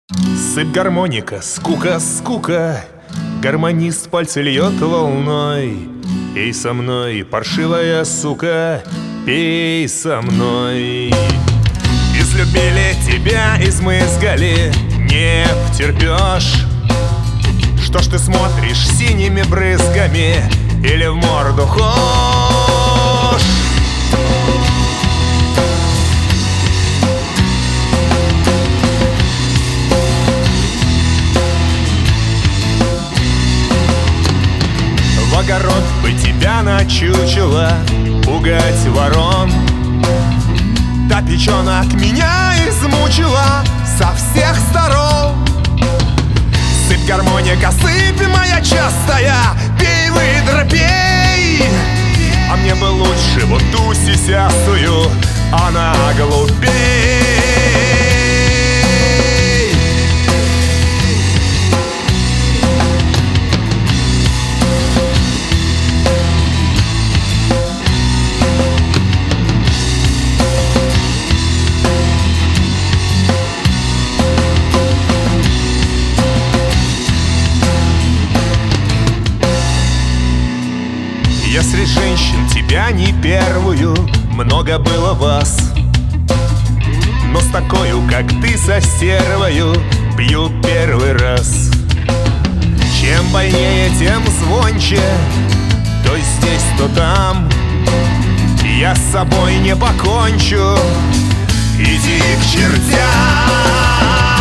Сыпь гармоника, скука, скука. Гармонист пальцы льет волной. Пей со мной, паршивая сука, пей со мной. Излюбили тебя, измызгали, не втерпешь. Что ж ты смотришь синими брызгами или в морду хошь? В огород бы тебя начучило, пугать ворон. Да печенок меня измучила со всех сторон. Сыпь гармоника, сыпь моя частая, пей, выдра, пей. А мне бы лучше вот ту сисястую, она глупей. Я среди женщин тебя не первую, много было вас, но с такою, как ты, со стервою, пью первый раз. Чем больнее, тем звонче, то здесь, то там. Я с собой не покончу, иди к чертям.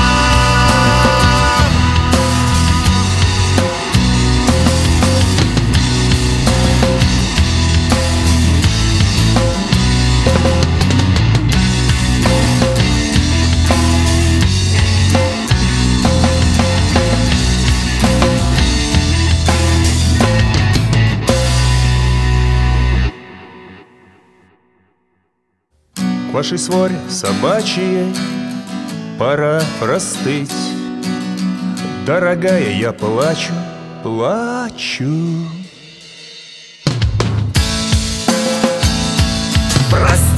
К вашей своре собачьей пора простыть. Дорогая, я плачу, плачу. Прости.